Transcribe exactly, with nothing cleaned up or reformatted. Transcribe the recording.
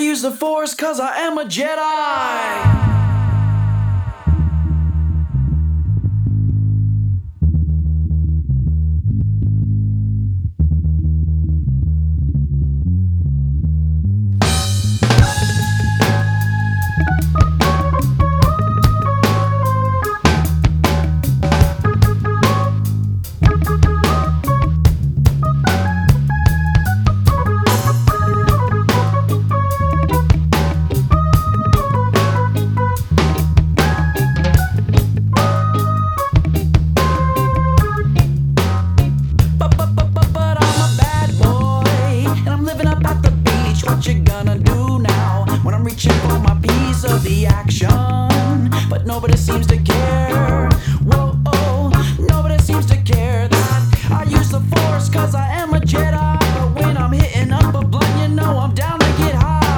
use the Force cause I am a Jedi. What you gonna do now when I'm reaching for my piece of the action? But nobody seems to care.